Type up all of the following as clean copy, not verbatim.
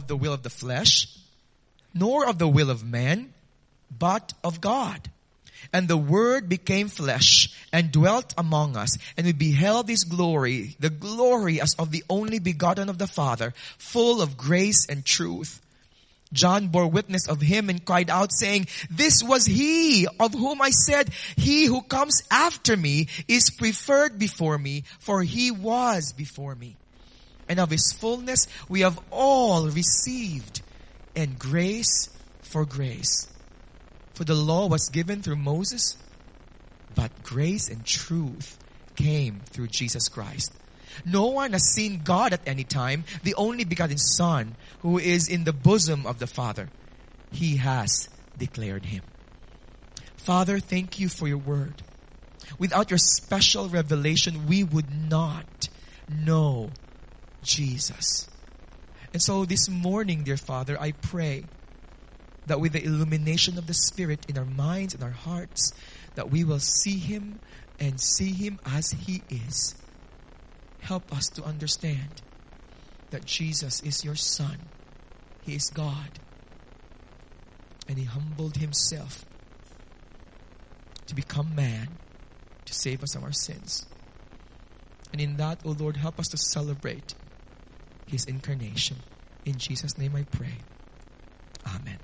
of the will of the flesh, nor of the will of man, but of God. And the Word became flesh and dwelt among us, and we beheld His glory, the glory as of the only begotten of the Father, full of grace and truth. John bore witness of Him and cried out, saying, "This was He of whom I said, He who comes after me is preferred before me, for He was before me." And of His fullness we have all received, and grace for grace. For the law was given through Moses, but grace and truth came through Jesus Christ. No one has seen God at any time, the only begotten Son, who is in the bosom of the Father. He has declared Him. Father, thank You for Your word. Without Your special revelation, we would not know Jesus. And so this morning, dear Father, I pray that with the illumination of the Spirit in our minds and our hearts, that we will see Him and see Him as He is. Help us to understand that Jesus is Your Son. He is God. And He humbled Himself to become man, to save us from our sins. And in that, O Lord, help us to celebrate His incarnation. In Jesus' name I pray. Amen.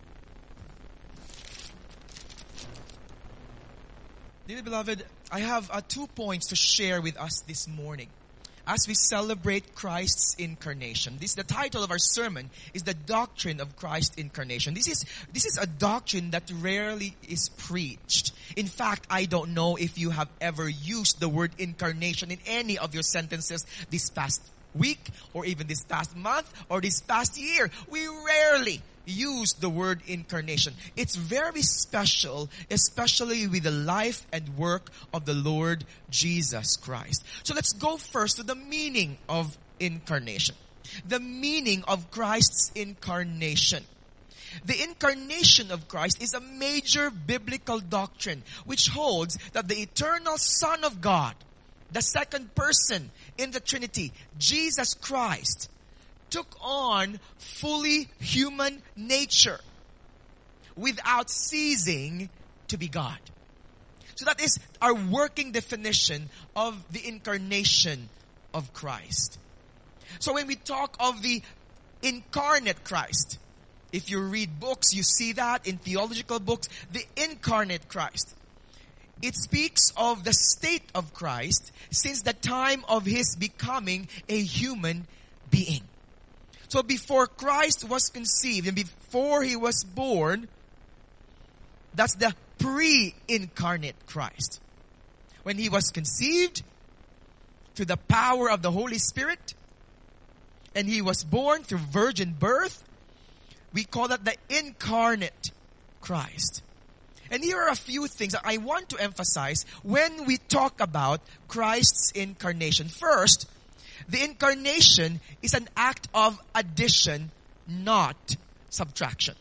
Dear beloved, I have 2 points to share with us this morning as we celebrate Christ's incarnation. The title of our sermon is the doctrine of Christ's incarnation. This is a doctrine that rarely is preached. In fact, I don't know if you have ever used the word incarnation in any of your sentences this past week, or even this past month, or this past year. We rarely use the word incarnation. It's very special, especially with the life and work of the Lord Jesus Christ. So let's go first to the meaning of incarnation. The meaning of Christ's incarnation. The incarnation of Christ is a major biblical doctrine which holds that the eternal Son of God, the second person in the Trinity, Jesus Christ, took on fully human nature without ceasing to be God. So that is our working definition of the incarnation of Christ. So when we talk of the incarnate Christ, if you read books, you see that in theological books, the incarnate Christ. It speaks of the state of Christ since the time of His becoming a human being. So before Christ was conceived and before He was born, that's the pre-incarnate Christ. When He was conceived through the power of the Holy Spirit and He was born through virgin birth, we call that the incarnate Christ. And here are a few things that I want to emphasize when we talk about Christ's incarnation. First, the incarnation is an act of addition, not subtraction.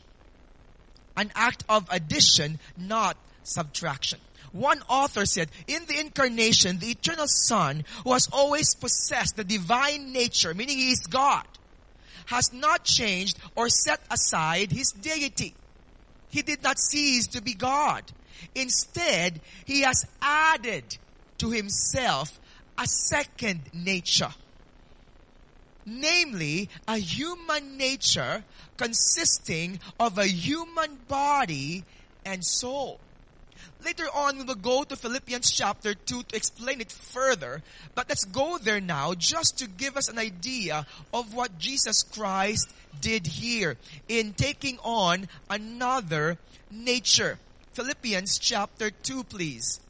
An act of addition, not subtraction. One author said, in the incarnation, the eternal Son, who has always possessed the divine nature, meaning He is God, has not changed or set aside His deity. He did not cease to be God. Instead, He has added to Himself a second nature. Namely, a human nature consisting of a human body and soul. Later on, we will go to Philippians chapter 2 to explain it further. But let's go there now just to give us an idea of what Jesus Christ did here in taking on another nature. Philippians chapter 2, please.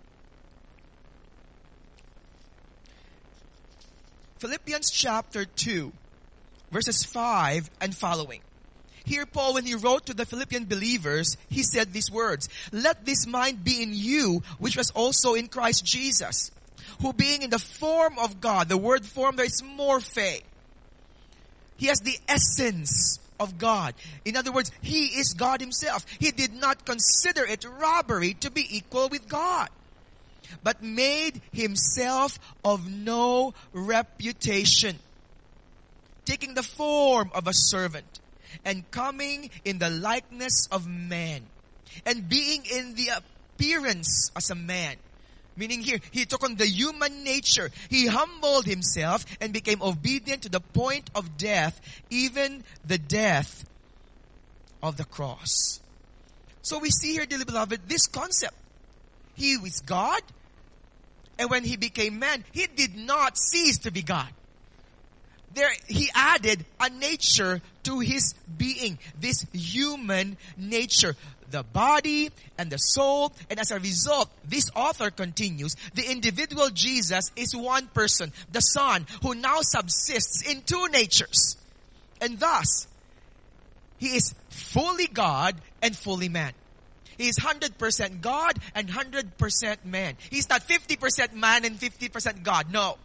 Philippians chapter 2, verses 5 and following. Here Paul, when he wrote to the Philippian believers, he said these words, "Let this mind be in you, which was also in Christ Jesus, who being in the form of God," the word form there is morphe. He has the essence of God. In other words, He is God Himself. He did not consider it robbery to be equal with God, but made Himself of no reputation, taking the form of a servant, and coming in the likeness of man, and being in the appearance as a man. Meaning here, he took on the human nature. He humbled himself and became obedient to the point of death, even the death of the cross. So we see here, dearly beloved, this concept. He was God, and when he became man, he did not cease to be God. There, he added a nature to his being, this human nature. The body and the soul, and as a result, this author continues, the individual Jesus is one person, the Son, who now subsists in two natures. And thus, he is fully God and fully man. He is 100% God and 100% man. He's not 50% man and 50% God. No.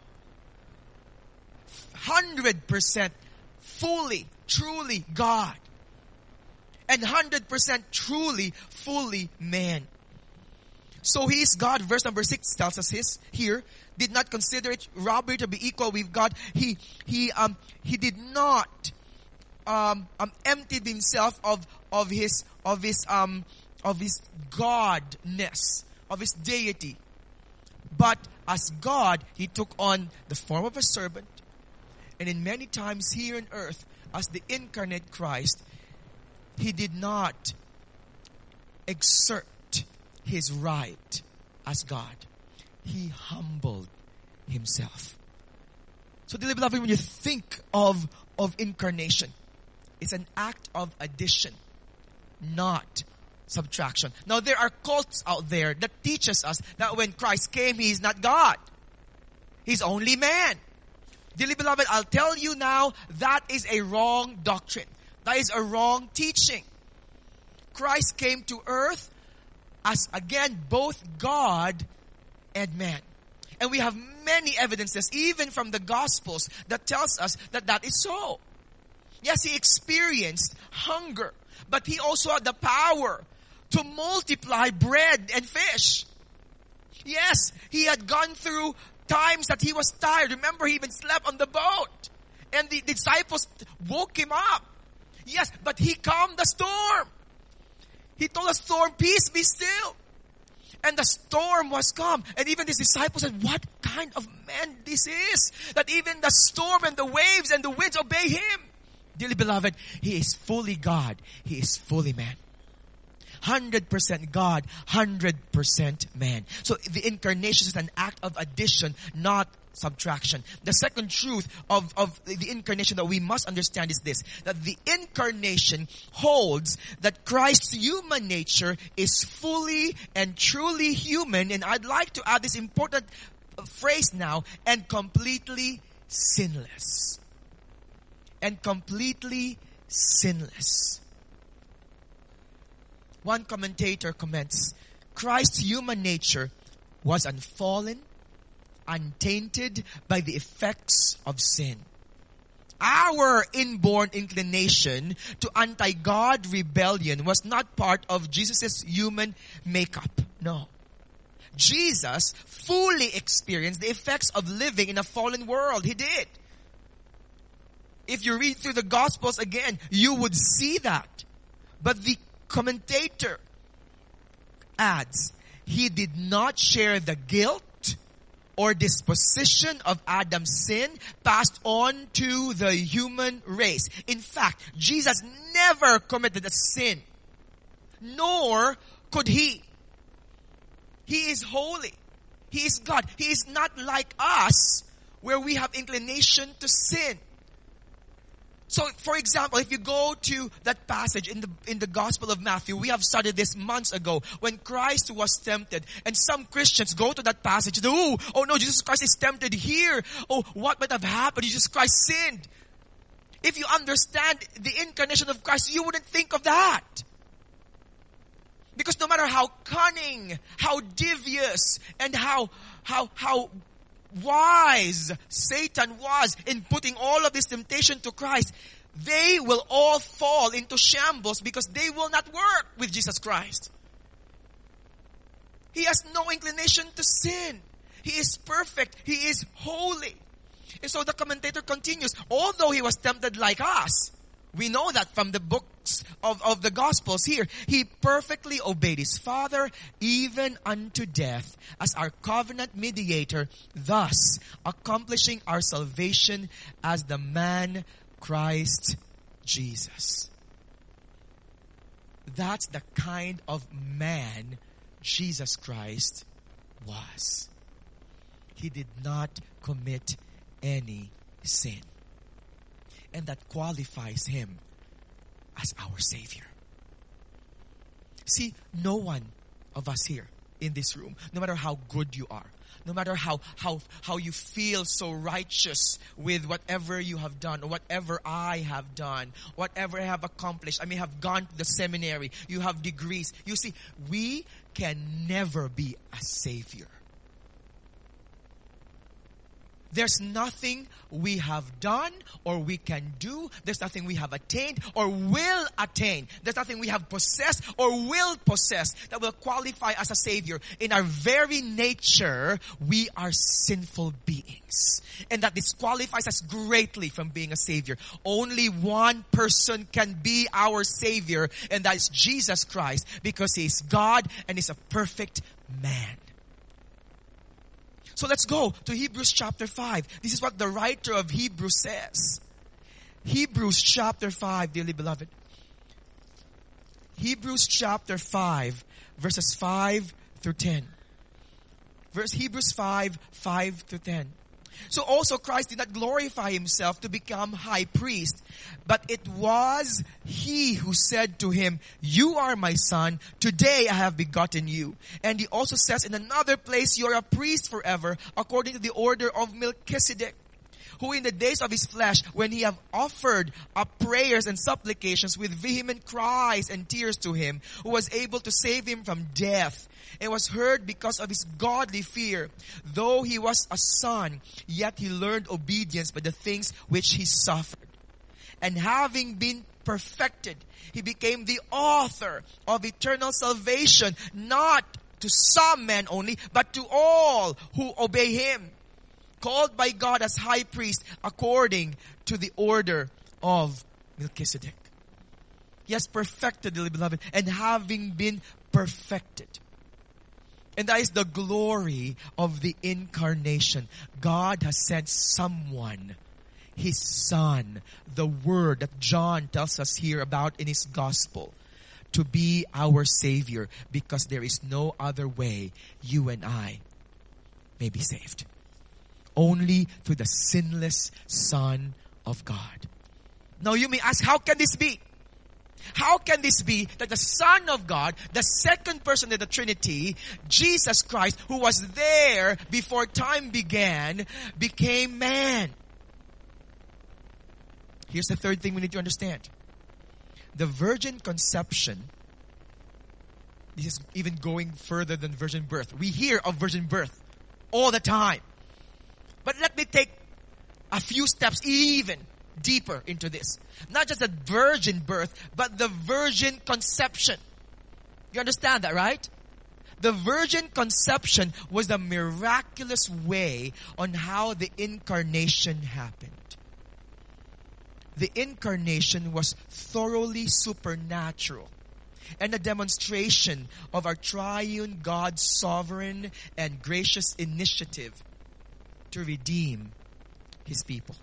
100% fully, truly God. And 100% truly, fully man. So he is God. Verse number 6 tells us his here. Did not consider it robbery to be equal with God. He did not emptied himself of his godness, of his deity. But as God, he took on the form of a servant. And in many times here on earth, as the incarnate Christ, he did not exert his right as God. He humbled himself. So, dearly beloved, when you think of incarnation, it's an act of addition, not subtraction. Now, there are cults out there that teaches us that when Christ came, he is not God. He's only man. Dearly beloved, I'll tell you now, that is a wrong doctrine. That is a wrong teaching. Christ came to earth as, again, both God and man. And we have many evidences, even from the Gospels, that tells us that that is so. Yes, he experienced hunger, but he also had the power to multiply bread and fish. Yes, he had gone through times that he was tired. Remember, he even slept on the boat. And the disciples woke him up. Yes, but he calmed the storm. He told the storm, peace, be still. And the storm was calm. And even his disciples said, what kind of man this is? That even the storm and the waves and the winds obey him. Dearly beloved, he is fully God. He is fully man. 100% God, 100% man. So the incarnation is an act of addition, not subtraction. The second truth of the incarnation that we must understand is this, that the incarnation holds that Christ's human nature is fully and truly human, and I'd like to add this important phrase now, and completely sinless. And completely sinless. One commentator comments, Christ's human nature was unfallen, untainted by the effects of sin. Our inborn inclination to anti-God rebellion was not part of Jesus' human makeup. No. Jesus fully experienced the effects of living in a fallen world. He did. If you read through the Gospels again, you would see that. But the commentator adds, he did not share the guilt or disposition of Adam's sin passed on to the human race. In fact, Jesus never committed a sin, nor could he. He is holy. He is God. He is not like us, where we have inclination to sin. So, for example, if you go to that passage in the Gospel of Matthew, we have studied this months ago, when Christ was tempted, and some Christians go to that passage, oh no, Jesus Christ is tempted here. Oh, what might have happened? Jesus Christ sinned. If you understand the incarnation of Christ, you wouldn't think of that. Because no matter how cunning, how devious, and how wise Satan was in putting all of this temptation to Christ, they will all fall into shambles because they will not work with Jesus Christ. He has no inclination to sin. He is perfect. He is holy. And so the commentator continues, although he was tempted like us, We know that from the books of the Gospels here. He perfectly obeyed his Father even unto death as our covenant mediator, thus accomplishing our salvation as the man Christ Jesus. That's the kind of man Jesus Christ was. He did not commit any sin. And that qualifies him as our Savior. See, no one of us here in this room, no matter how good you are, no matter how you feel so righteous with whatever you have done or whatever I have done, whatever I have accomplished. I may have gone to the seminary, you have degrees. You see, we can never be a Savior. There's nothing we have done or we can do. There's nothing we have attained or will attain. There's nothing we have possessed or will possess that will qualify as a Savior. In our very nature, we are sinful beings. And that disqualifies us greatly from being a Savior. Only one person can be our Savior, and that is Jesus Christ, because He is God and He's a perfect man. So let's go to Hebrews chapter 5. This is what the writer of Hebrews says. Hebrews chapter 5, dearly beloved. Hebrews chapter 5, verses 5 through 10. Hebrews 5, 5 through 10. So also Christ did not glorify Himself to become high priest, but it was He who said to Him, "You are my son, today I have begotten you." And He also says in another place, "You are a priest forever, according to the order of Melchizedek, who in the days of His flesh, when He have offered up prayers and supplications with vehement cries and tears to Him, who was able to save him from death, and was heard because of His godly fear. Though He was a son, yet He learned obedience by the things which He suffered. And having been perfected, He became the author of eternal salvation, not to some men only, but to all who obey Him, called by God as high priest according to the order of Melchizedek." Yes, perfected, dearly beloved, and having been perfected. And that is the glory of the incarnation. God has sent someone, His Son, the Word that John tells us here about in his Gospel, to be our Savior, because there is no other way you and I may be saved. Only through the sinless Son of God. Now you may ask, how can this be? How can this be that the Son of God, the second person of the Trinity, Jesus Christ, who was there before time began, became man? Here's the third thing we need to understand. The virgin conception, this is even going further than virgin birth. We hear of virgin birth all the time. But let me take a few steps even deeper into this. Not just the virgin birth, but the virgin conception. You understand that, right? The virgin conception was the miraculous way on how the incarnation happened. The incarnation was thoroughly supernatural and a demonstration of our triune God's sovereign and gracious initiative to redeem His people.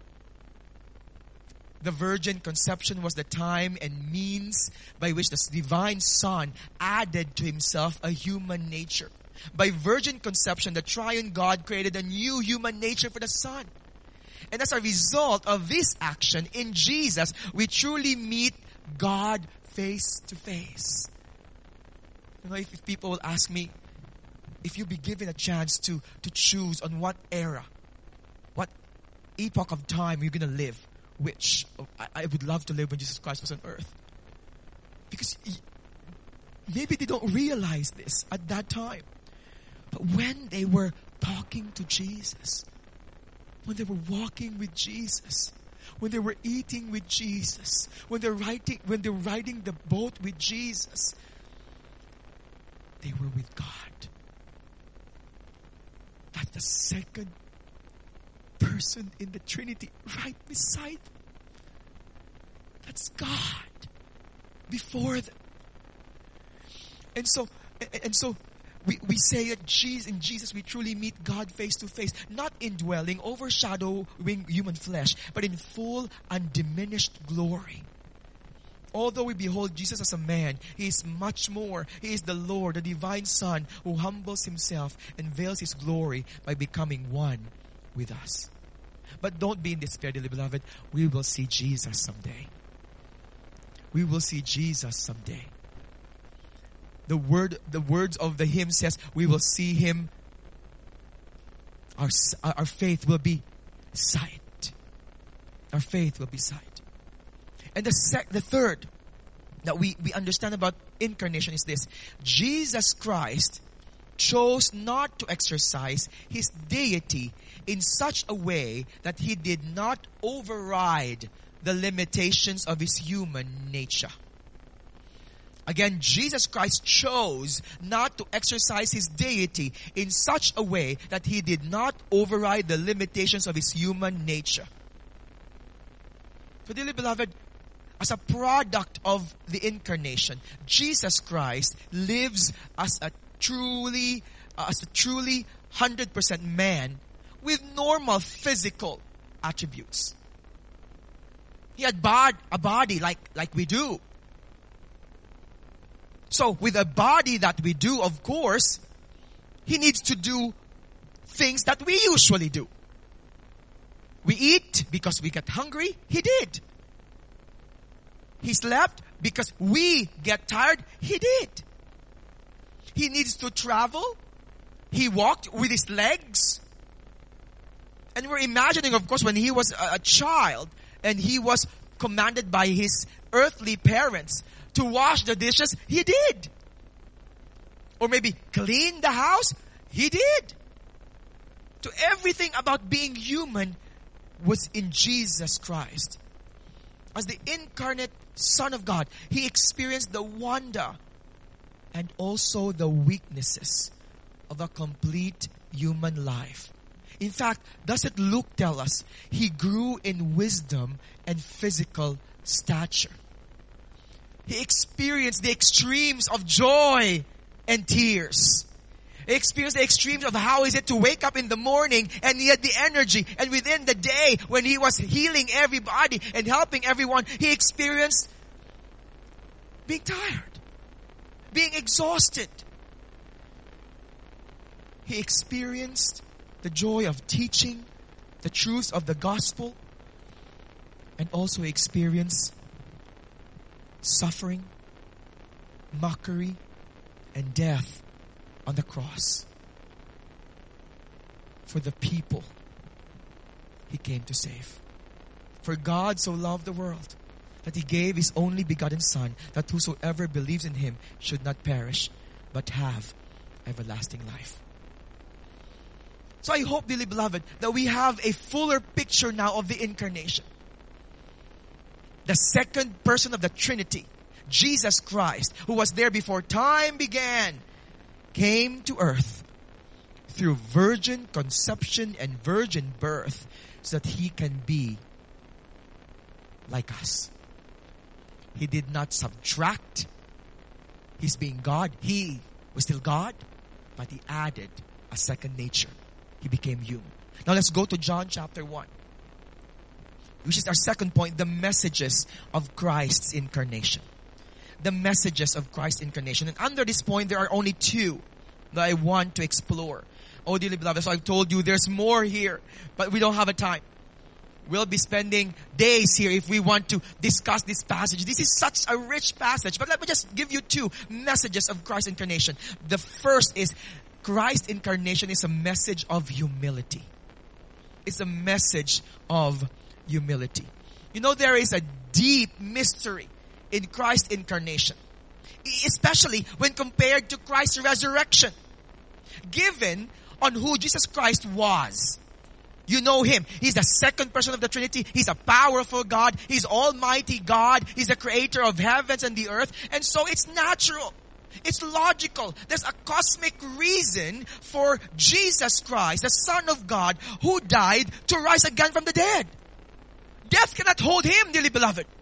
The virgin conception was the time and means by which the divine Son added to Himself a human nature. By virgin conception, the triune God created a new human nature for the Son. And as a result of this action in Jesus, we truly meet God face to face. You know, if people will ask me, if you be given a chance to choose on what era, what epoch of time you're going to live, which I would love to live when Jesus Christ was on earth. Because maybe they don't realize this at that time. But when they were talking to Jesus, when they were walking with Jesus, when they were eating with Jesus, when they're riding the boat with Jesus, they were with God. That's the second person in the Trinity right beside them. That's God before them. And so we say that in Jesus we truly meet God face to face, not indwelling, overshadowing human flesh, but in full, undiminished glory. Although we behold Jesus as a man, He is much more. He is the Lord, the divine Son, who humbles Himself and veils His glory by becoming one with us. But don't be in despair, dearly beloved. We will see Jesus someday. We will see Jesus someday. The words of the hymn says, we will see Him. Our faith will be sight. Our faith will be sight. And the third that we understand about incarnation is this. Jesus Christ chose not to exercise His deity in such a way that He did not override the limitations of His human nature. Again, Jesus Christ chose not to exercise His deity in such a way that He did not override the limitations of His human nature. So, dearly beloved, as a product of the incarnation, Jesus Christ lives as a truly 100% man with normal physical attributes. He had a body like we do. So with a body that we do, of course, He needs to do things that we usually do. We eat because we get hungry. He did. He slept because we get tired. He did. He needs to travel. He walked with His legs. And we're imagining, of course, when He was a child and He was commanded by His earthly parents to wash the dishes. He did. Or maybe clean the house. He did. So everything about being human was in Jesus Christ. As the incarnate Son of God, He experienced the wonder and also the weaknesses of a complete human life. In fact, doesn't Luke tell us He grew in wisdom and physical stature? He experienced the extremes of joy and tears. He experienced the extremes of how is it to wake up in the morning and He had the energy. And within the day, when He was healing everybody and helping everyone, He experienced being tired, being exhausted. He experienced the joy of teaching the truths of the gospel, and also experienced suffering, mockery, and death on the cross for the people He came to save. For God so loved the world that He gave His only begotten Son, that whosoever believes in Him should not perish, but have everlasting life. So I hope, dearly beloved, that we have a fuller picture now of the incarnation. The second person of the Trinity, Jesus Christ, who was there before time began, came to earth through virgin conception and virgin birth so that He can be like us. He did not subtract His being God. He was still God, but He added a second nature. He became human. Now let's go to John chapter 1. Which is our second point, the messages of Christ's incarnation. The messages of Christ's incarnation. And under this point, there are only two that I want to explore. Oh, dearly beloved, so I've told you there's more here, but we don't have a time. We'll be spending days here if we want to discuss this passage. This is such a rich passage, but let me just give you two messages of Christ's incarnation. The first is Christ's incarnation is a message of humility. It's a message of humility. You know, there is a deep mystery in Christ's incarnation, especially when compared to Christ's resurrection. Given on who Jesus Christ was. You know Him. He's the second person of the Trinity. He's a powerful God. He's Almighty God. He's the creator of heavens and the earth. And so it's natural. It's logical. There's a cosmic reason for Jesus Christ, the Son of God, who died to rise again from the dead. Death cannot hold Him, dearly beloved.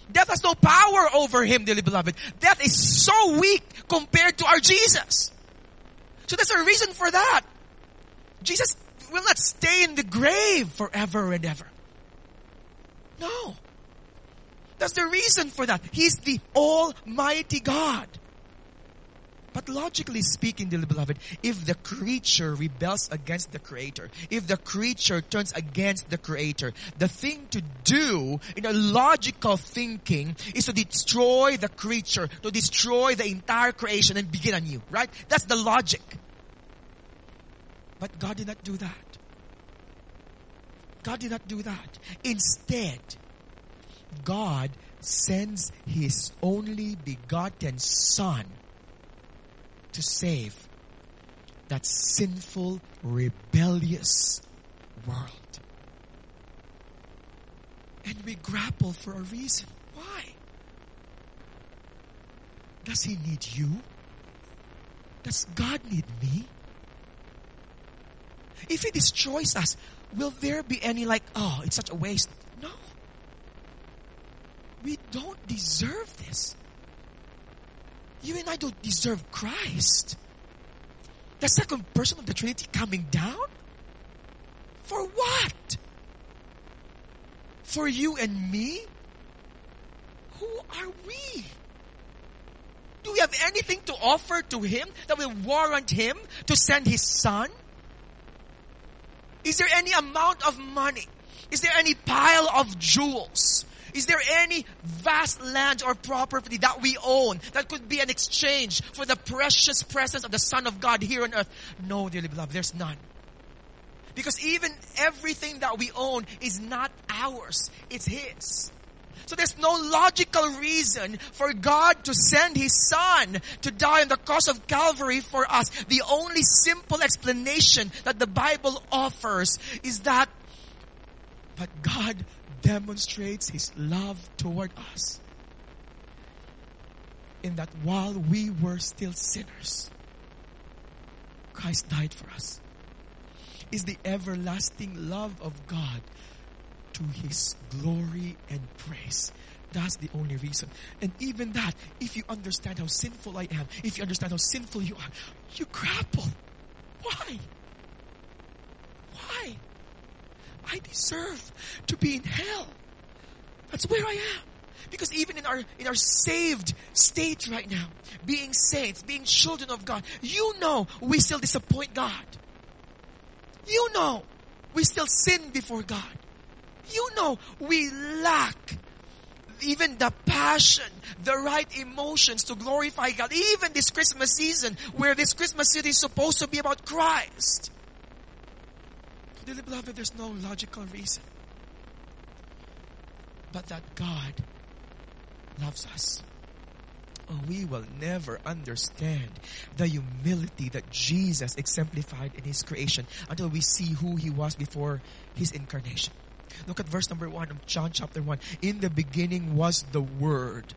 Death has no power over him, dearly beloved. Death is so weak compared to our Jesus. So there's a reason for that. Jesus will not stay in the grave forever and ever. No. That's the reason for that. He's the Almighty God. But logically speaking, dearly beloved, if the creature rebels against the Creator, if the creature turns against the Creator, the thing to do in a logical thinking is to destroy the creature, to destroy the entire creation and begin anew, right? That's the logic. But God did not do that. God did not do that. Instead, God sends His only begotten Son to save that sinful, rebellious world. And we grapple for a reason. Why? Does He need you? Does God need me? If He destroys us, will there be any oh, it's such a waste? No. We don't deserve this. You and I don't deserve Christ. The second person of the Trinity coming down? For what? For you and me? Who are we? Do we have anything to offer to Him that will warrant Him to send His Son? Is there any amount of money? Is there any pile of jewels? Is there any vast land or property that we own that could be an exchange for the precious presence of the Son of God here on earth? No, dearly beloved, there's none. Because even everything that we own is not ours. It's His. So there's no logical reason for God to send His Son to die on the cross of Calvary for us. The only simple explanation that the Bible offers is that, but God demonstrates His love toward us in that while we were still sinners, Christ died for us. Is the everlasting love of God to His glory and praise. That's the only reason. And even that, if you understand how sinful I am, if you understand how sinful you are, you grapple. Why? Why? I deserve to be in hell. That's where I am. Because even in our saved state right now, being saints, being children of God, you know we still disappoint God. You know we still sin before God. You know we lack even the passion, the right emotions to glorify God. Even this Christmas season, where this Christmas season is supposed to be about Christ. Dearly beloved, there's no logical reason but that God loves us. Oh, we will never understand the humility that Jesus exemplified in His creation until we see who He was before His incarnation. Look at verse number 1 of John chapter 1. In the beginning was the Word.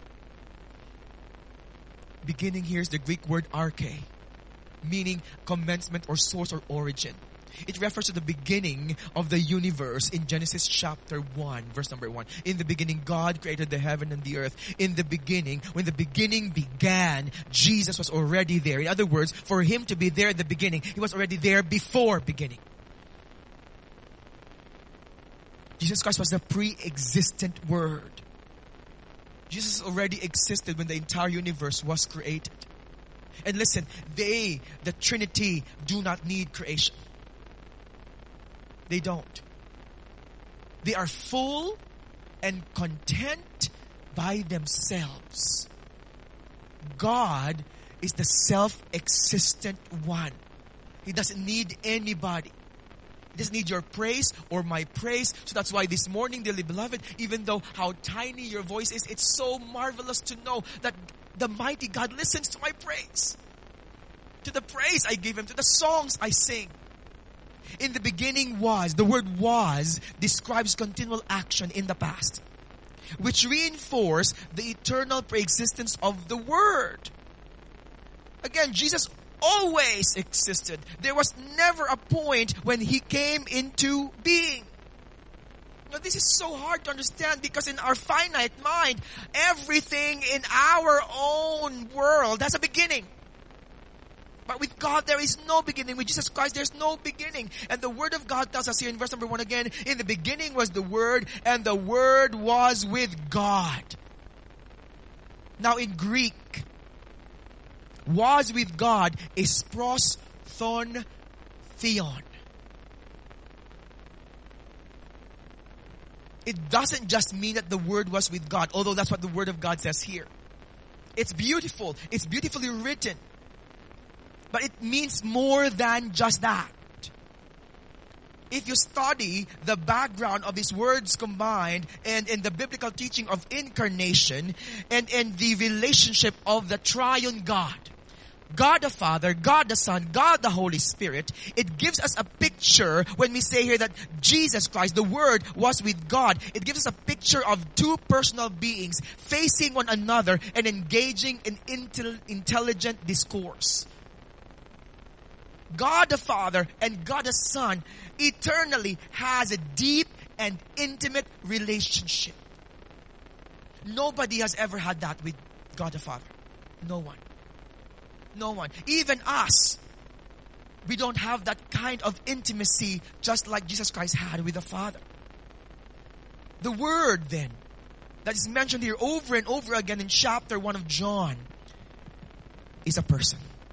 Beginning here is the Greek word arche, meaning commencement or source or origin. It refers to the beginning of the universe in Genesis chapter 1, verse number 1. In the beginning, God created the heaven and the earth. In the beginning, when the beginning began, Jesus was already there. In other words, for Him to be there in the beginning, He was already there before beginning. Jesus Christ was the pre-existent Word. Jesus already existed when the entire universe was created. And listen, the Trinity, do not need creation. They don't. They are full and content by themselves. God is the self-existent one. He doesn't need anybody. He doesn't need your praise or my praise. So that's why this morning, dearly beloved, even though how tiny your voice is, it's so marvelous to know that the mighty God listens to my praise. To the praise I give Him, to the songs I sing. In the beginning was, the word was describes continual action in the past, which reinforce the eternal preexistence of the Word. Again, Jesus always existed. There was never a point when He came into being. Now, this is so hard to understand because in our finite mind, everything in our own world has a beginning. But with God, there is no beginning. With Jesus Christ, there's no beginning. And the Word of God tells us here in verse number 1 again, in the beginning was the Word, and the Word was with God. Now in Greek, was with God is pros thon theon. It doesn't just mean that the Word was with God, although that's what the Word of God says here. It's beautiful. It's beautifully written. But it means more than just that. If you study the background of these words combined and the biblical teaching of incarnation and the relationship of the triune God, God the Father, God the Son, God the Holy Spirit, it gives us a picture when we say here that Jesus Christ, the Word, was with God. It gives us a picture of two personal beings facing one another and engaging in intelligent discourse. God the Father and God the Son eternally has a deep and intimate relationship. Nobody has ever had that with God the Father. No one. No one. Even us. We don't have that kind of intimacy just like Jesus Christ had with the Father. The Word then, that is mentioned here over and over again in chapter 1 of John, is a person.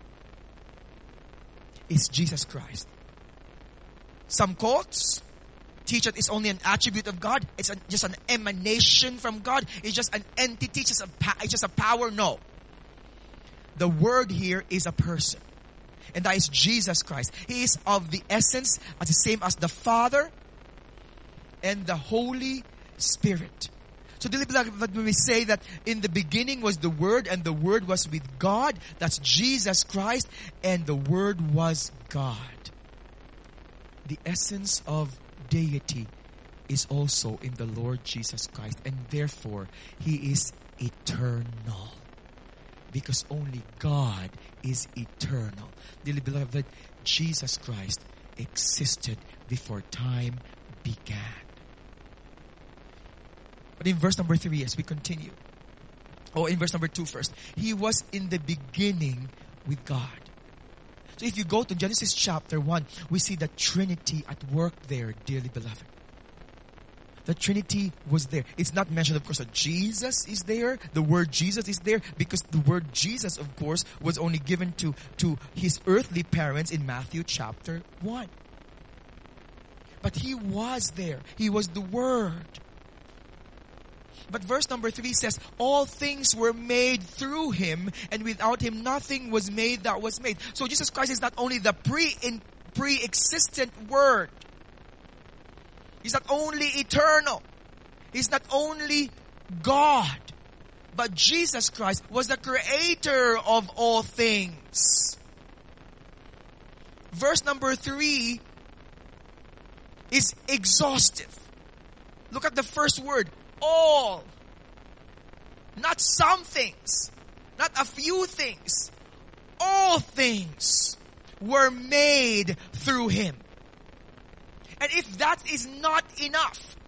Is Jesus Christ. Some cults teach that it's only an attribute of God. It's just an emanation from God. It's just an entity. It's just a power. No. The Word here is a person. And that is Jesus Christ. He is of the essence as the same as the Father and the Holy Spirit. So dearly beloved, when we say that in the beginning was the Word and the Word was with God, that's Jesus Christ and the Word was God. The essence of deity is also in the Lord Jesus Christ, and therefore He is eternal. Because only God is eternal. Dearly beloved, Jesus Christ existed before time began. But in verse number 3, as we continue, in verse number 2 first, He was in the beginning with God. So if you go to Genesis chapter 1, we see the Trinity at work there, dearly beloved. The Trinity was there. It's not mentioned, of course, that Jesus is there. The word Jesus is there because the word Jesus, of course, was only given to His earthly parents in Matthew chapter 1. But He was there. He was the Word. But verse number 3 says, all things were made through Him, and without Him nothing was made that was made. So Jesus Christ is not only the pre-existent Word. He's not only eternal. He's not only God. But Jesus Christ was the creator of all things. Verse number 3 is exhaustive. Look at the first word. All. Not some things. Not a few things. All things were made through Him. And if that is not enough,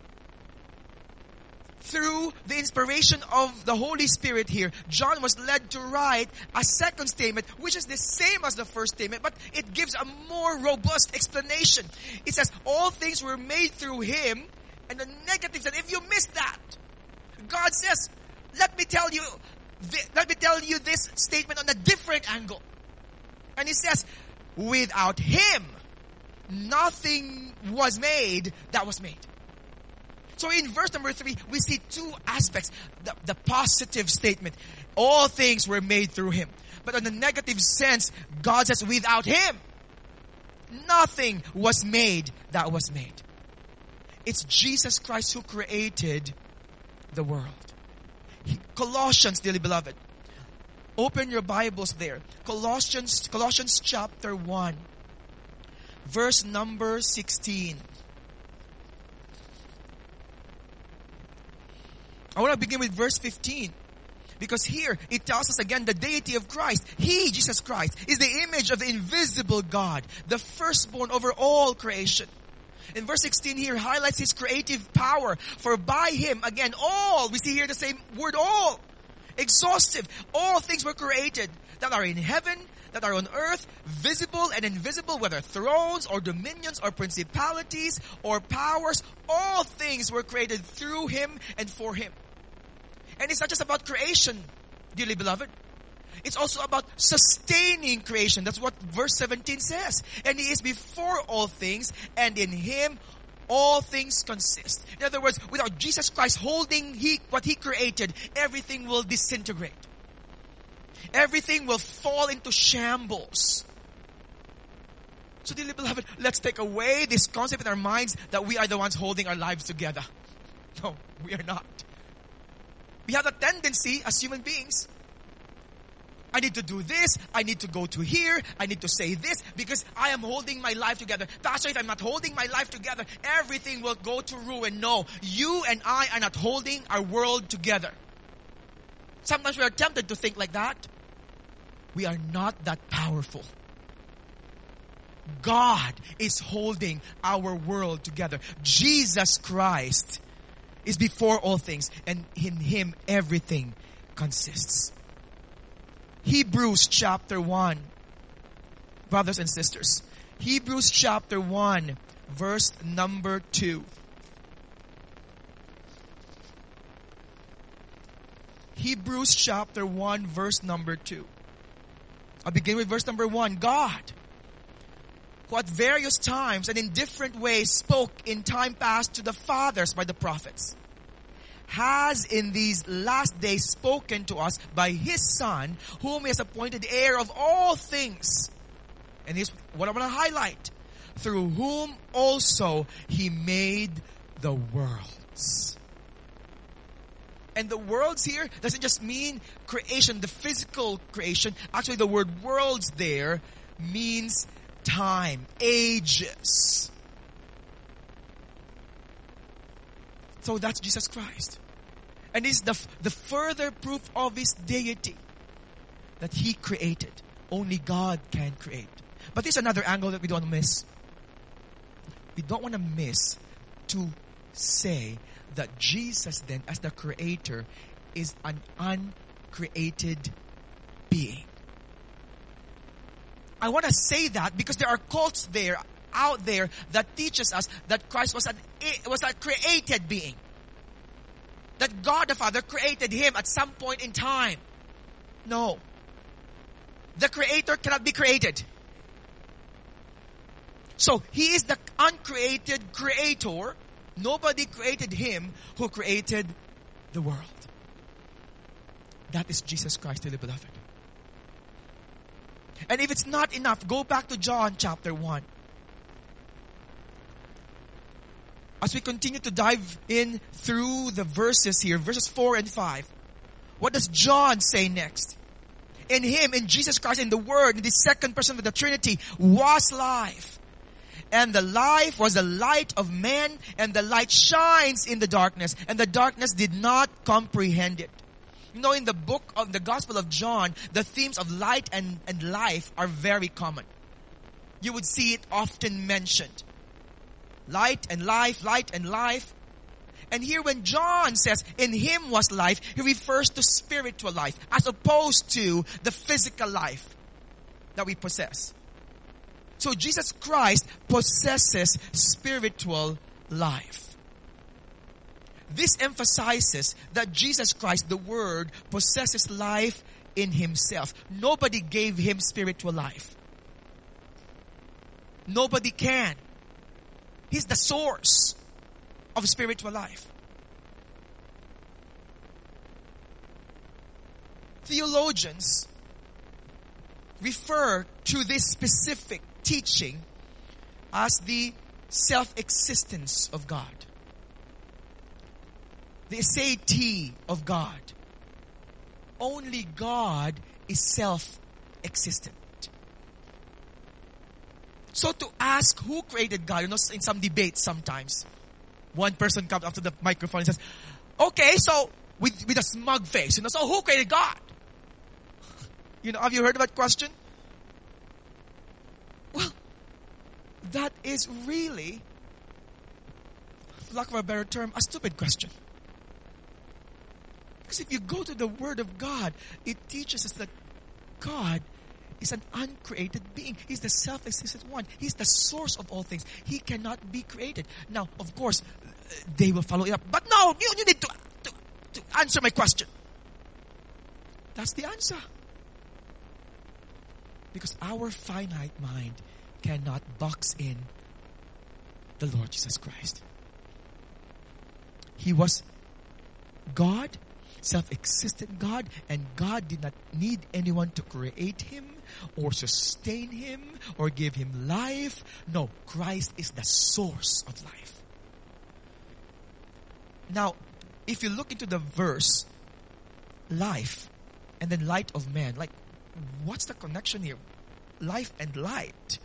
through the inspiration of the Holy Spirit here, John was led to write a second statement, which is the same as the first statement, but it gives a more robust explanation. It says, all things were made through Him, and the negative side, if you miss that, God says, let me tell you this statement on a different angle. And He says, without Him, nothing was made that was made. So in verse number 3, we see two aspects. The positive statement, all things were made through Him. But on the negative sense, God says, without Him, nothing was made that was made. It's Jesus Christ who created the world. Colossians, dearly beloved. Open your Bibles there. Colossians chapter 1. Verse number 16. I want to begin with verse 15. Because here, it tells us again the deity of Christ. He, Jesus Christ, is the image of the invisible God, the firstborn over all creation. In verse 16 here highlights His creative power. For by Him, again, all, we see here the same word all. Exhaustive. All things were created that are in heaven, that are on earth, visible and invisible, whether thrones or dominions or principalities or powers. All things were created through Him and for Him. And it's not just about creation, dearly beloved. It's also about sustaining creation. That's what verse 17 says. And He is before all things, and in Him all things consist. In other words, without Jesus Christ holding what He created, everything will disintegrate. Everything will fall into shambles. So dearly beloved, let's take away this concept in our minds that we are the ones holding our lives together. No, we are not. We have a tendency as human beings, I need to do this, I need to go to here, I need to say this because I am holding my life together. Pastor, if I'm not holding my life together, everything will go to ruin. No, you and I are not holding our world together. Sometimes we are tempted to think like that. We are not that powerful. God is holding our world together. Jesus Christ is before all things, and in Him everything consists. Hebrews chapter 1, brothers and sisters. Hebrews chapter 1, verse number 2. Hebrews chapter 1, verse number 2. I'll begin with verse number 1. God, who at various times and in different ways spoke in time past to the fathers by the prophets, has in these last days spoken to us by His Son, whom He has appointed heir of all things. And here's what I want to highlight. Through whom also He made the worlds. And the worlds here doesn't just mean creation, the physical creation. Actually, the word worlds there means time, ages. So that's Jesus Christ. And it's the further proof of His deity that He created. Only God can create. But there's another angle that we don't want to miss. We don't want to miss to say that Jesus then, as the creator, is an uncreated being. I want to say that because there are cults out there that teaches us that Christ was a created being. That God the Father created Him at some point in time. No. The Creator cannot be created. So, He is the uncreated creator. Nobody created Him who created the world. That is Jesus Christ, dearly beloved. And if it's not enough, go back to John chapter 1. As we continue to dive in through the verses here, verses 4 and 5, what does John say next? In Him, in Jesus Christ, in the Word, in the second person of the Trinity, was life. And the life was the light of men, and the light shines in the darkness, and the darkness did not comprehend it. You know, in the book of the Gospel of John, the themes of light and life are very common. You would see it often mentioned. Light and life, light and life. And here when John says, in Him was life, he refers to spiritual life, as opposed to the physical life that we possess. So Jesus Christ possesses spiritual life. This emphasizes that Jesus Christ, the Word, possesses life in Himself. Nobody gave Him spiritual life. Nobody can. He's the source of spiritual life. Theologians refer to this specific teaching as the self-existence of God. The aseity of God. Only God is self-existent. So to ask who created God, you know, in some debates sometimes, one person comes up to the microphone and says, okay, so with a smug face, you know, so who created God? You know, have you heard of that question? Well, that is really lack of a better term, a stupid question. Because if you go to the Word of God, it teaches us that God is an uncreated being. He's the self-existent one. He's the source of all things. He cannot be created. Now, of course, they will follow it up. But no, you need to answer my question. That's the answer. Because our finite mind cannot box in the Lord Jesus Christ. He was God, self-existent God, and God did not need anyone to create Him or sustain Him or give Him life. No, Christ is the source of life. Now, if you look into the verse, life and then light of man, like, what's the connection here? Life and light.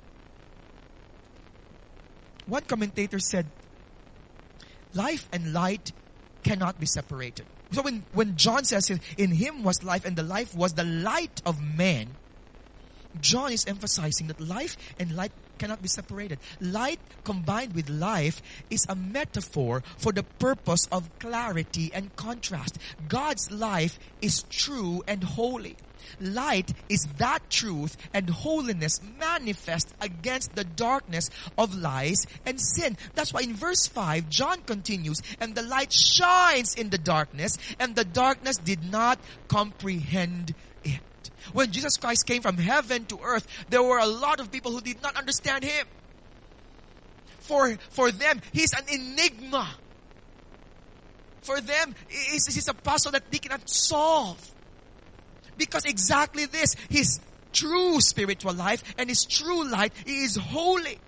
One commentator said, life and light cannot be separated. So when John says in Him was life and the life was the light of man, John is emphasizing that life and light cannot be separated. Light combined with life is a metaphor for the purpose of clarity and contrast. God's life is true and holy. Light is that truth and holiness manifest against the darkness of lies and sin. That's why in verse 5, John continues, and the light shines in the darkness, and the darkness did not comprehend it. When Jesus Christ came from heaven to earth, there were a lot of people who did not understand Him. For them, He's an enigma. For them, He's a puzzle that they cannot solve. Because exactly this, His true spiritual life and His true light is holy.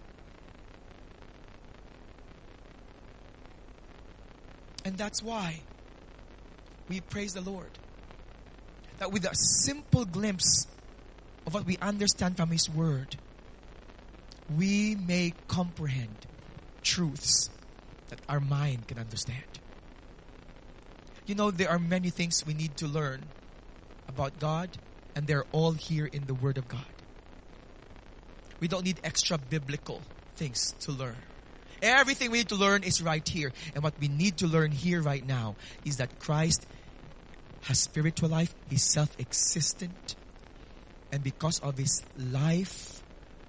And that's why we praise the Lord. That with a simple glimpse of what we understand from His Word, we may comprehend truths that our mind can understand. You know, there are many things we need to learn about God, and they're all here in the Word of God. We don't need extra biblical things to learn. Everything we need to learn is right here. And what we need to learn here right now is that Christ has spiritual life. He's self-existent. And because of His life,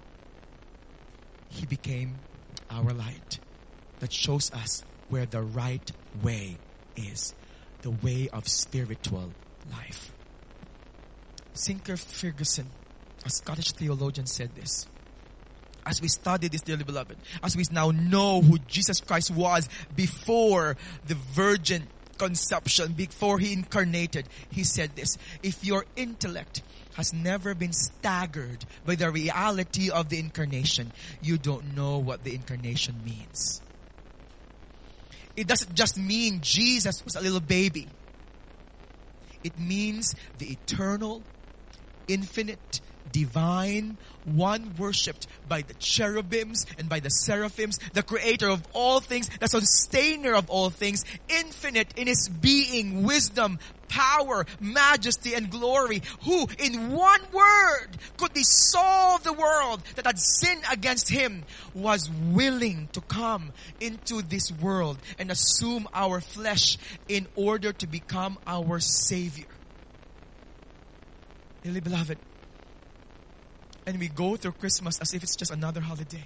He became our light that shows us where the right way is. The way of spiritual life. Sinclair Ferguson, a Scottish theologian, said this. As we study this, dearly beloved, as we now know who Jesus Christ was before the virgin conception, before He incarnated, he said this: if your intellect has never been staggered by the reality of the incarnation, you don't know what the incarnation means. It doesn't just mean Jesus was a little baby. It means the eternal, infinite, divine, one worshipped by the cherubims and by the seraphims, the creator of all things, the sustainer of all things, infinite in His being, wisdom, power, majesty, and glory, who in one word could dissolve the world that had sinned against Him, was willing to come into this world and assume our flesh in order to become our Savior. Dearly beloved, and we go through Christmas as if it's just another holiday.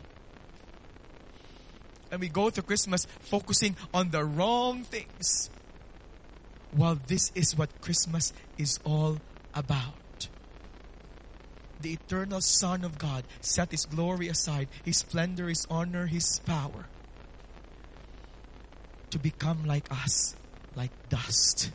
And we go through Christmas focusing on the wrong things. While this is what Christmas is all about. The eternal Son of God set His glory aside, His splendor, His honor, His power, to become like us, like dust.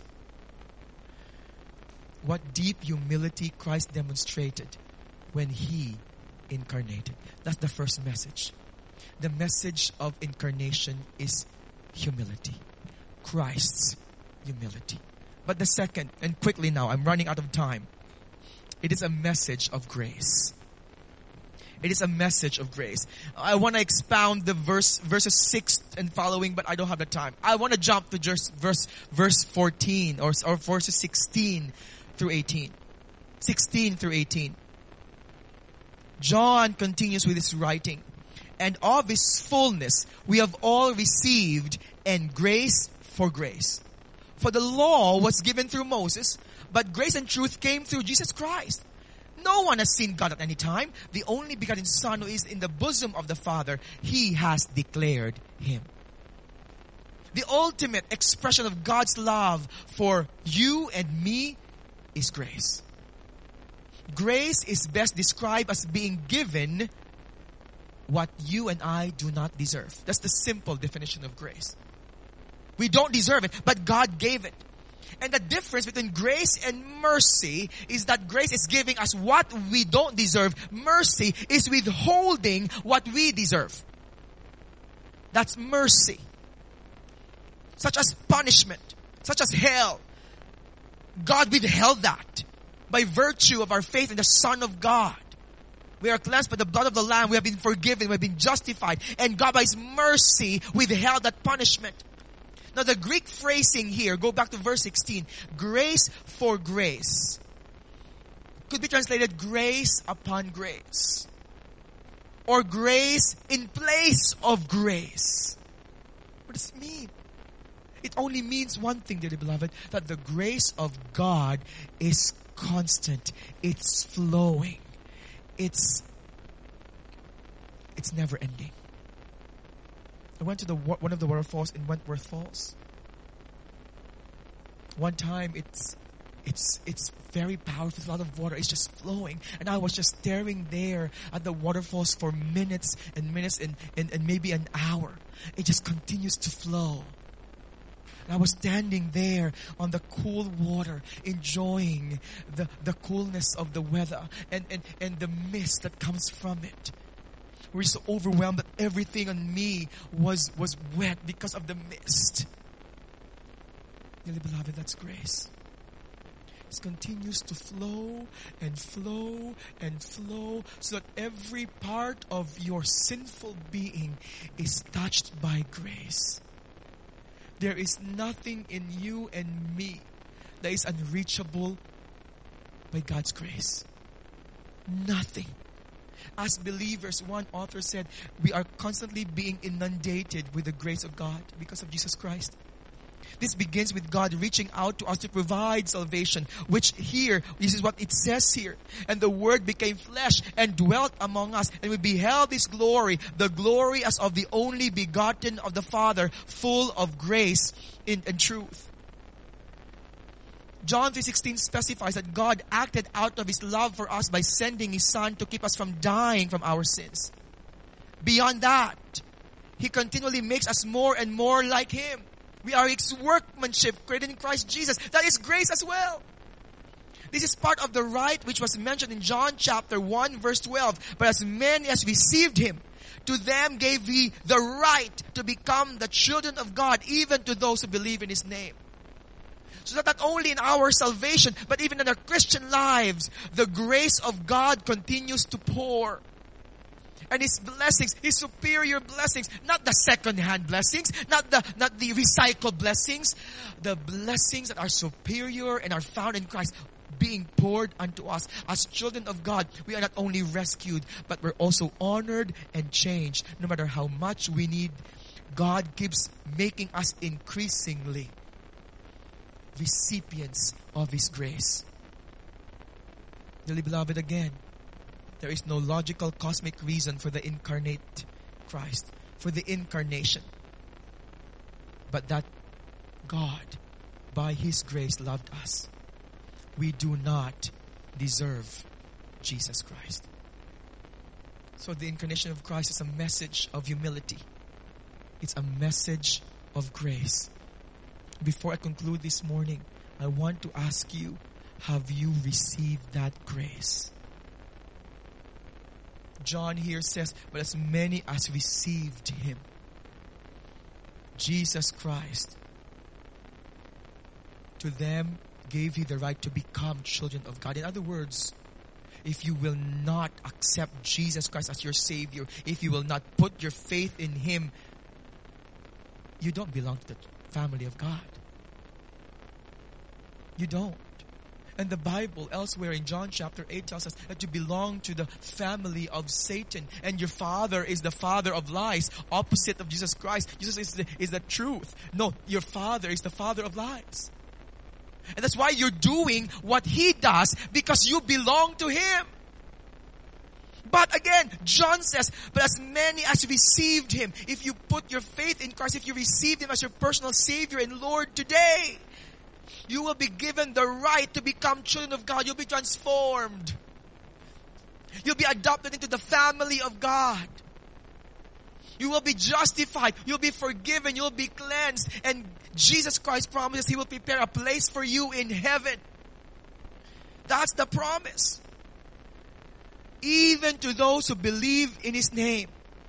What deep humility Christ demonstrated when He incarnated. That's the first message. The message of incarnation is humility. Christ's humility. But the second, and quickly now, I'm running out of time. It is a message of grace. It is a message of grace. I want to expound the verses 6 and following, but I don't have the time. I want to jump to just verse 14 or verses 16 through 18. 16 through 18. John continues with his writing. and of His fullness we have all received, and grace for grace. For the law was given through Moses, but grace and truth came through Jesus Christ. No one has seen God at any time. The only begotten Son who is in the bosom of the Father, He has declared Him. The ultimate expression of God's love for you and me is grace. Grace is best described as being given what you and I do not deserve. That's the simple definition of grace. We don't deserve it, but God gave it. And the difference between grace and mercy is that grace is giving us what we don't deserve. Mercy is withholding what we deserve. That's mercy. Such as punishment, such as hell. God withheld that by virtue of our faith in the Son of God. We are cleansed by the blood of the Lamb. We have been forgiven. We have been justified. And God by His mercy withheld that punishment. Now the Greek phrasing here, go back to verse 16. Grace for grace. Could be translated grace upon grace. Or grace in place of grace. What does it mean? It only means one thing, dearly beloved, that the grace of God is constant. It's flowing. It's never ending. I went to one of the waterfalls in Wentworth Falls. One time, it's very powerful. A lot of water is just flowing, and I was just staring there at the waterfalls for minutes and minutes and maybe an hour. It just continues to flow. And I was standing there on the cool water, enjoying the coolness of the weather and the mist that comes from it. We're so overwhelmed that everything on me was wet because of the mist. Dearly beloved, that's grace. It continues to flow and flow and flow so that every part of your sinful being is touched by grace. There is nothing in you and me that is unreachable by God's grace. Nothing. As believers, one author said, we are constantly being inundated with the grace of God because of Jesus Christ. This begins with God reaching out to us to provide salvation, which here, this is what it says here. And the Word became flesh and dwelt among us, and we beheld His glory, the glory as of the only begotten of the Father, full of grace and truth. John 3:16 specifies that God acted out of His love for us by sending His Son to keep us from dying from our sins. Beyond that, He continually makes us more and more like Him. We are His workmanship created in Christ Jesus. That is grace as well. This is part of the right which was mentioned in John chapter 1 verse 12. But as many as received Him, to them gave He the right to become the children of God, even to those who believe in His name. So that not only in our salvation, but even in our Christian lives, the grace of God continues to pour. And His blessings, His superior blessings, not the second-hand blessings, not the recycled blessings, the blessings that are superior and are found in Christ, being poured unto us. As children of God, we are not only rescued, but we're also honored and changed. No matter how much we need, God keeps making us increasingly recipients of His grace. Dearly beloved, again, there is no logical cosmic reason for the incarnate Christ, for the incarnation, but that God, by His grace, loved us. We do not deserve Jesus Christ. So the incarnation of Christ is a message of humility. It's a message of grace. Before I conclude this morning, I want to ask you, have you received that grace? John here says, but as many as received Him, Jesus Christ, to them gave He the right to become children of God. In other words, if you will not accept Jesus Christ as your Savior, if you will not put your faith in Him, you don't belong to the family of God. You don't. And the Bible elsewhere in John chapter 8 tells us that you belong to the family of Satan. And your father is the father of lies, opposite of Jesus Christ. Jesus is the truth. No, your father is the father of lies. And that's why you're doing what he does, because you belong to him. But again, John says, but as many as received him, if you put your faith in Christ, if you received him as your personal Savior and Lord today, you will be given the right to become children of God. You'll be transformed. You'll be adopted into the family of God. You will be justified. You'll be forgiven. You'll be cleansed. And Jesus Christ promises He will prepare a place for you in heaven. That's the promise. Even to those who believe in His name.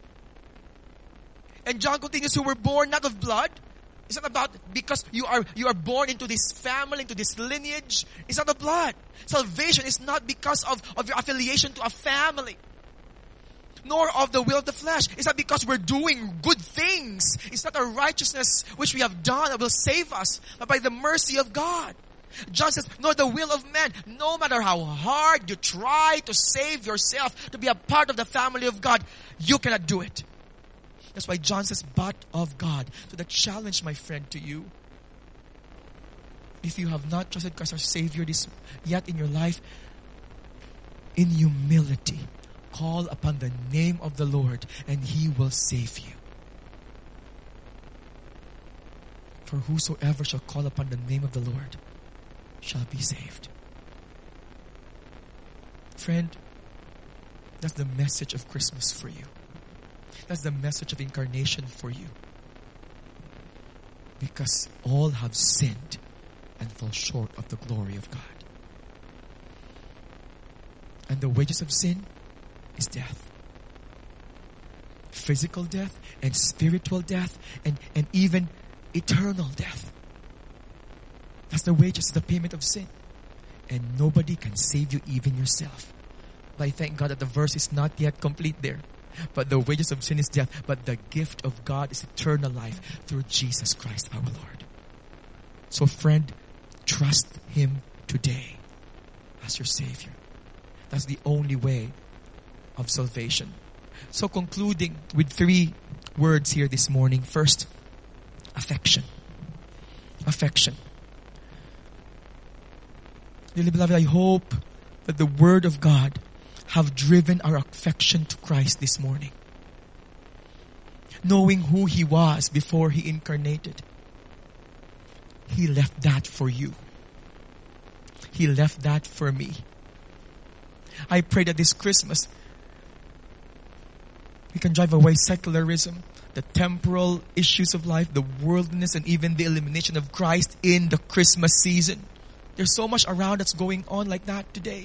And John continues, who were born not of blood. It's not about because you are born into this family, into this lineage. It's not of blood. Salvation is not because of your affiliation to a family. Nor of the will of the flesh. It's not because we're doing good things. It's not a righteousness which we have done that will save us, but by the mercy of God. John says, nor the will of man. No matter how hard you try to save yourself, to be a part of the family of God, you cannot do it. That's why John says, but of God. So the challenge, my friend, to you, if you have not trusted Christ as Savior yet in your life, in humility, call upon the name of the Lord and He will save you. For whosoever shall call upon the name of the Lord shall be saved. Friend, that's the message of Christmas for you. That's the message of incarnation for you. Because all have sinned and fall short of the glory of God. And the wages of sin is death. Physical death and spiritual death and even eternal death. That's the wages, the payment of sin. And nobody can save you, even yourself. But I thank God that the verse is not yet complete there. But the wages of sin is death. But the gift of God is eternal life through Jesus Christ our Lord. So friend, trust Him today as your Savior. That's the only way of salvation. So concluding with 3 words here this morning. First, affection. Affection. Dearly beloved, I hope that the Word of God have driven our affection to Christ this morning. Knowing who He was before He incarnated. He left that for you. He left that for me. I pray that this Christmas, we can drive away secularism, the temporal issues of life, the worldliness, and even the elimination of Christ in the Christmas season. There's so much around that's going on like that today.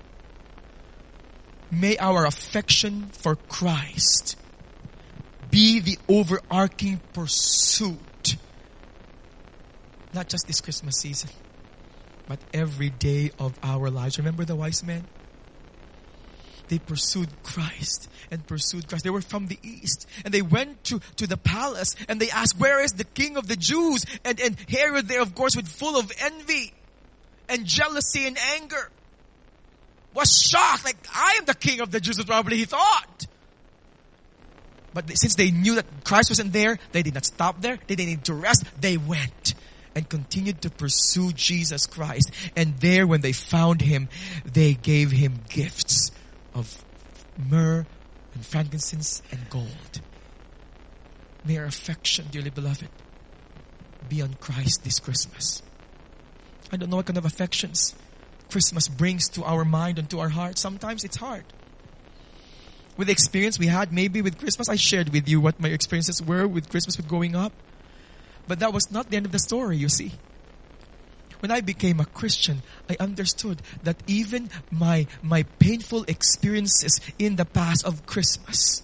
May our affection for Christ be the overarching pursuit. Not just this Christmas season, but every day of our lives. Remember the wise men? They pursued Christ and pursued Christ. They were from the east. And they went to the palace and they asked, where is the King of the Jews? And Herod there, of course, with full of envy and jealousy and anger, was shocked. Like, I am the King of the Jews, probably he thought. But since they knew that Christ wasn't there, they did not stop there. They didn't need to rest. They went and continued to pursue Jesus Christ. And there, when they found Him, they gave Him gifts of myrrh and frankincense and gold. May our affection, dearly beloved, be on Christ this Christmas. I don't know what kind of affections Christmas brings to our mind and to our heart. Sometimes it's hard. With the experience we had maybe with Christmas, I shared with you what my experiences were with Christmas with growing up. But that was not the end of the story, you see. When I became a Christian, I understood that even my painful experiences in the past of Christmas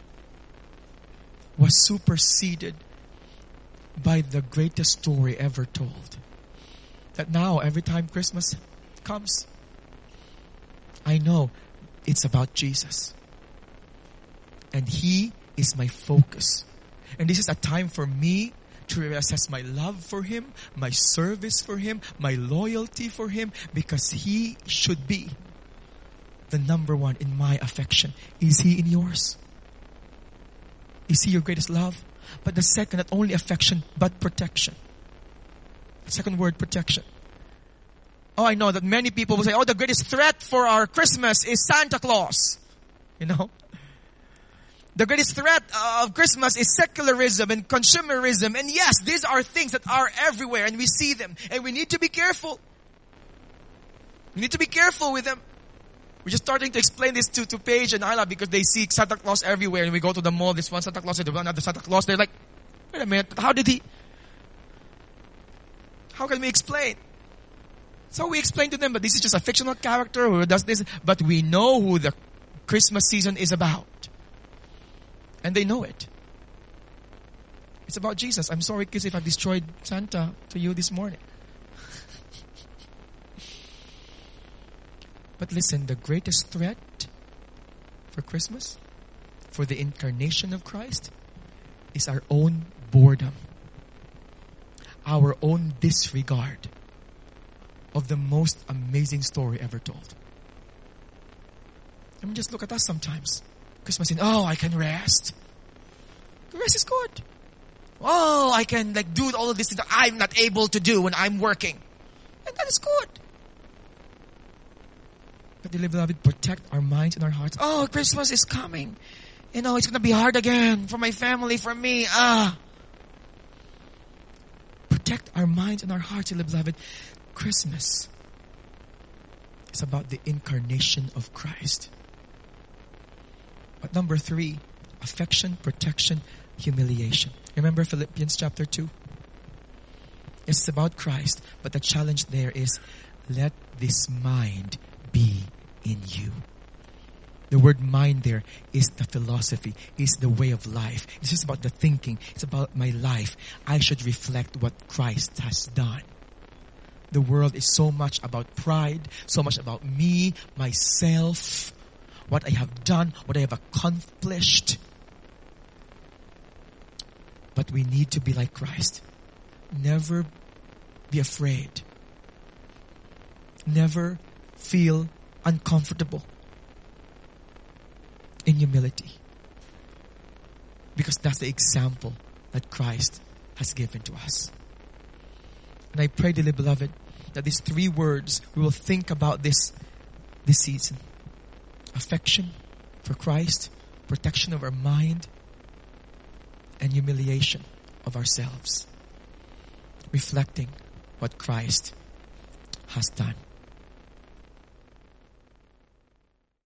was superseded by the greatest story ever told. That now, every time Christmas comes, I know it's about Jesus. And He is my focus. And this is a time for me to reassess my love for Him, my service for Him, my loyalty for Him, because He should be the number one in my affection. Is He in yours? Is He your greatest love? But the second, not only affection, but protection. The second word, protection. Oh, I know that many people will say, oh, the greatest threat for our Christmas is Santa Claus. You know? The greatest threat of Christmas is secularism and consumerism. And yes, these are things that are everywhere and we see them. And we need to be careful. We need to be careful with them. We're just starting to explain this to Paige and Isla because they see Santa Claus everywhere. And we go to the mall, this one Santa Claus and the other Santa Claus. They're like, wait a minute, how can we explain? So we explain to them, but this is just a fictional character who does this. But we know who the Christmas season is about. And they know it. It's about Jesus. I'm sorry, kids, if I've destroyed Santa to you this morning. But listen, the greatest threat for Christmas, for the incarnation of Christ, is our own boredom. Our own disregard of the most amazing story ever told. I mean, just look at us sometimes. Christmas I can rest. Rest is good. Oh, I can do all of these things that I'm not able to do when I'm working. And that is good. But dearly beloved, protect our minds and our hearts. Oh, Christmas is coming. It's going to be hard again for my family, for me. Protect our minds and our hearts, dearly beloved. Christmas is about the incarnation of Christ. But number 3, affection, protection, humiliation. Remember Philippians chapter 2? It's about Christ, but the challenge there is, let this mind be in you. The word mind there is the philosophy, is the way of life. It's just about the thinking. It's about my life. I should reflect what Christ has done. The world is so much about pride, so much about me, myself, what I have done, what I have accomplished. But we need to be like Christ. Never be afraid. Never feel uncomfortable in humility. Because that's the example that Christ has given to us. And I pray, dearly beloved, that these 3 words, we will think about this season. Affection for Christ, protection of our mind, and humiliation of ourselves. Reflecting what Christ has done.